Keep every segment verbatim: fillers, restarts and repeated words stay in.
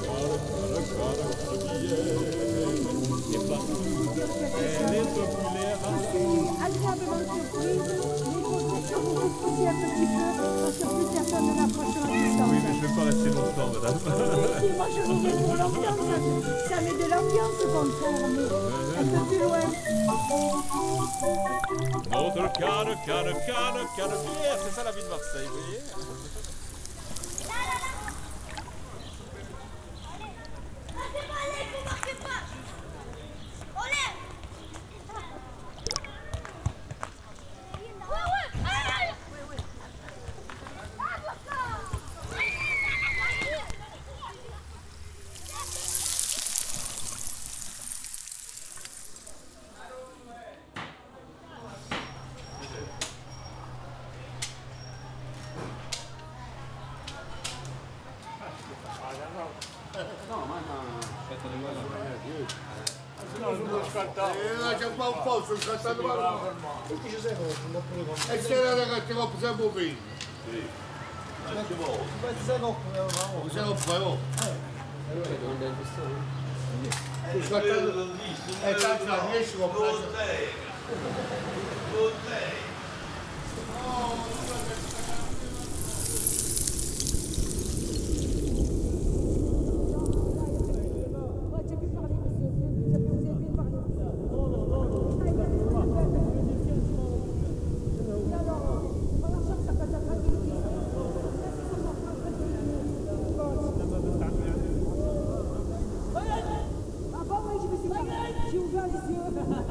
Agréablement surprise, mais il faut que vous vous posiez un petit peu parce que plus personne ne l'approche à distance. Oui, mais je ne vais pas rester longtemps, madame. Si, moi je vous mets pour l'ambiance, ça met de l'ambiance au contraire, mais un peu plus loin. Notre canne, canne, canne, canne bière, c'est ça la vie de Marseille, vous voyez? C'è qua un posto, c'è stato male. E c'era ragazzi che possiamo venire. Sì. Ma che vuoi? Ma se non fai oh. E tanto riesci a comprare. J'ai ouvert les yeux.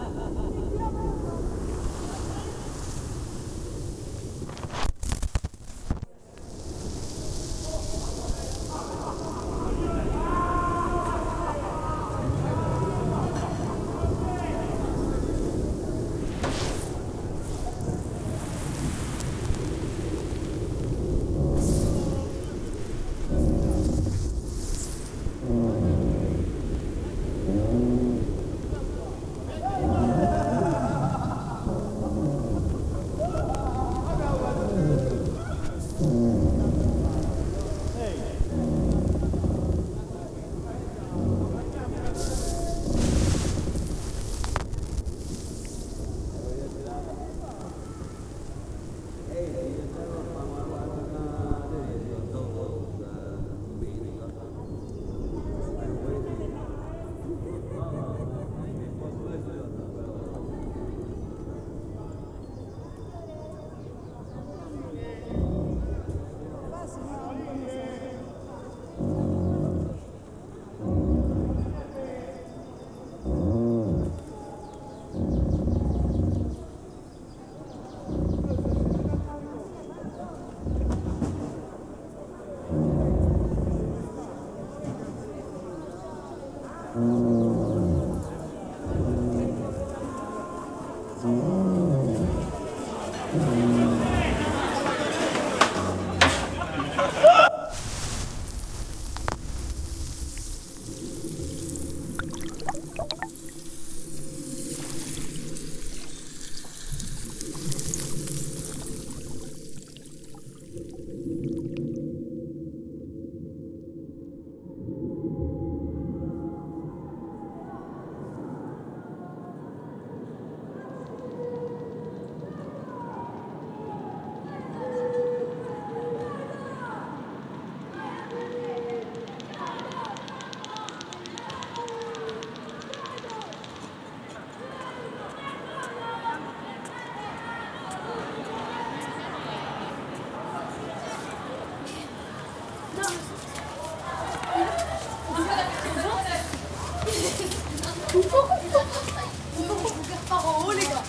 Par en haut les gars.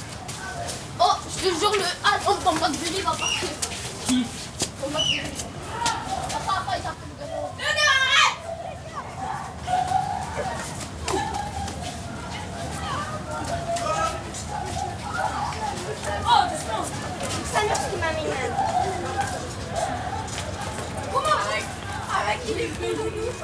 Oh, je te jure le ah on tombe pas de Billy va partir. Qui? Tombe pas de Billy. Papa, papa, il t'appelle le gars. Venez, arrête! Oh, doucement. Ça ne ce qui m'a mis même. Comment avec avec il est venu loulou.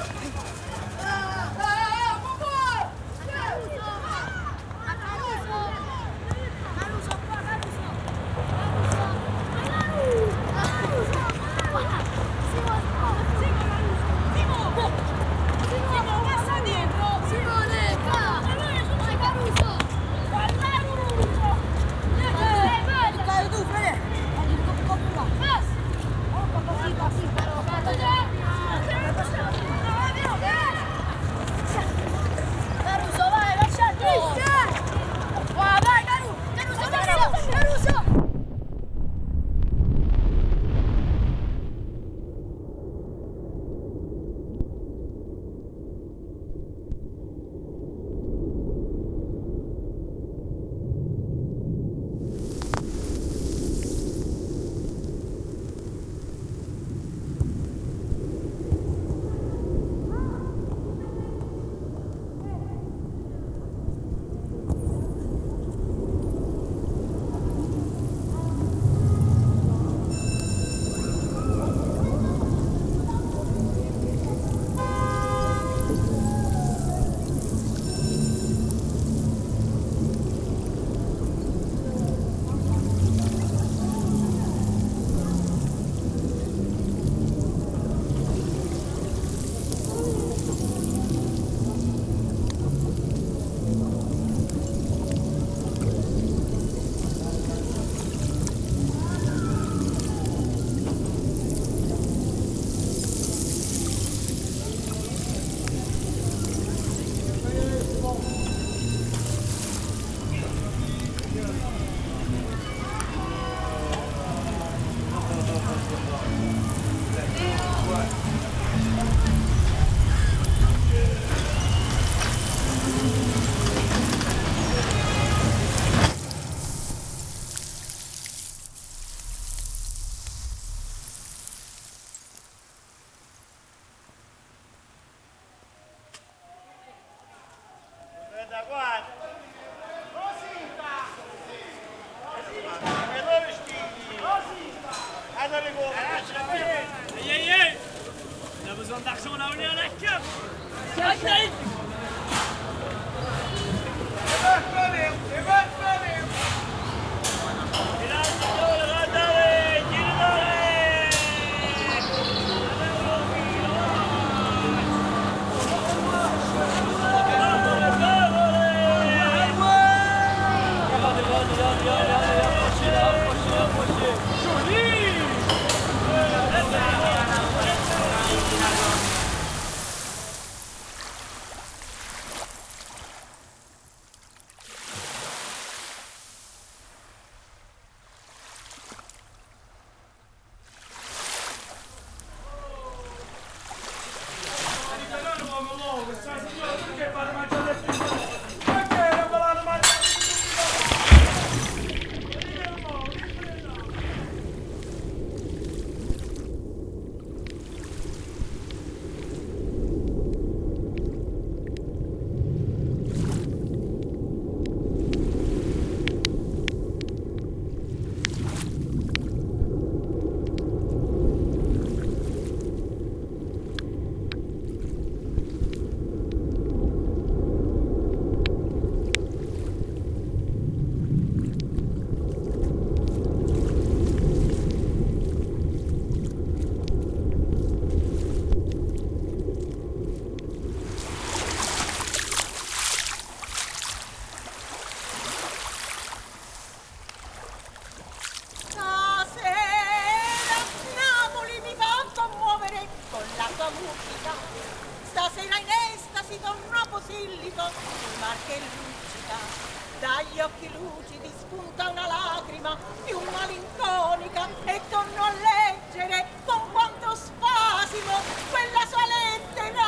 Stasera in estasi tornò Posillipo sul mar che luccica. Dagli occhi lucidi spunta una lacrima più malinconica e torno a leggere con quanto spasimo quella sua lettera.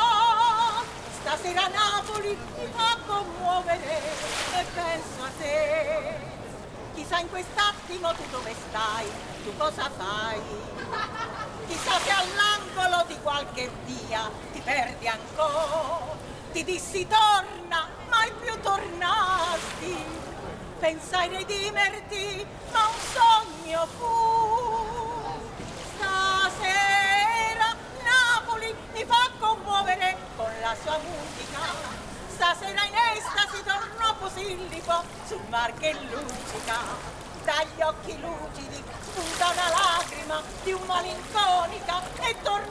Stasera Napoli mi fa commuovere e penso a te. Chissà in quest'attimo tu dove stai, tu cosa fai? Chissà se all'angolo di qualche via ti perdi ancora. Ti dissi torna, mai più tornasti. Pensai redimerti, ma un sogno fu. Stasera Napoli mi fa commuovere con la sua musica. Stasera in estasi tornò Posillipo sul mar che luccica. Dagli occhi lucidi spunta una lacrima più malinconica e torna